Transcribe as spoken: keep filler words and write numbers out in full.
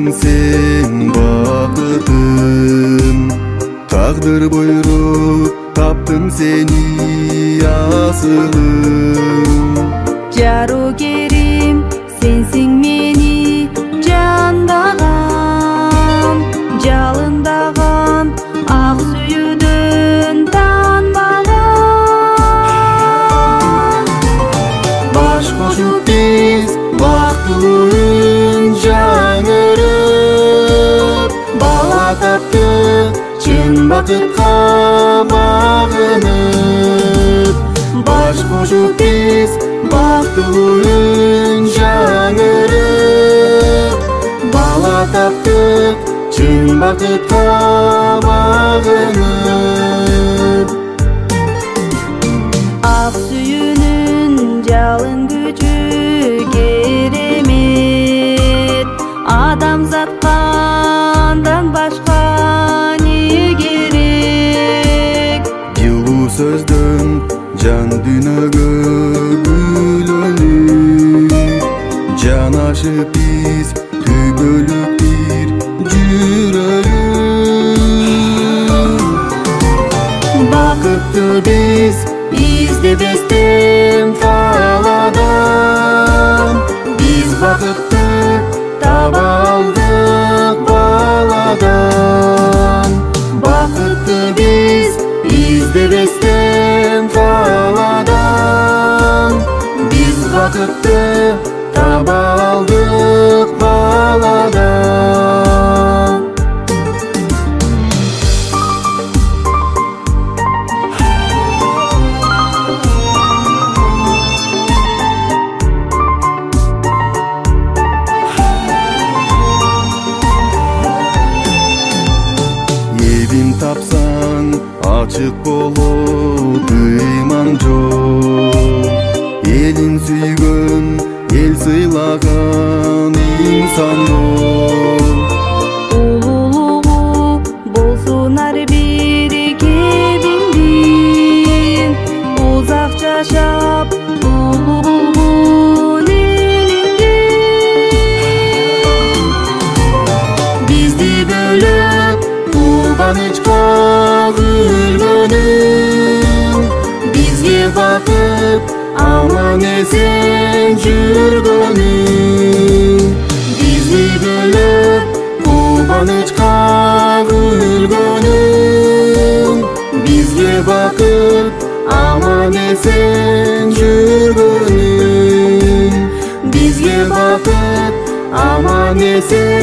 сен бакытым, тагдыр буйруп таптым сени асылым. Жарогерим сенсиң мени жандаган, жалындаган ак сүйүүдөн танбаган. Баш кошуп биз бактылуу үн жаңырып, бала таптык чын бакытка багынып. Баш кошуп биз бактылуу үн жаңырып, бала таптык чын бакытка багынып. Ак сүйүүнүн жалын күчү керемет, адамзатка андан башка не керек? Жылуу сөздөн жан дүйнөгө гүлөнүп, жанашып биз түбөлүк бир жүрөлүк. Бакытты биз издебестен таладан, биз бакытты таба алдык баладан. Бакытты биз издебестен таладан, биз бакытты таба алдык баладан. Элин тапсаң ачык болот ыйман жок, элин сүйгөн эл сыйлаган инсан бол. Улуулугу болсун ар бир кебиндин, узак жашап улуу болгон элиндин. Бизди бөлөп кубанычка күлгөнүң, бизге бакыт аман эсен жүргөнүң. Бизди бөлөп кубанычка күлгөнүң, бизге бакыт аман эсен жүргөнүң. Бизге бакыт аман эсен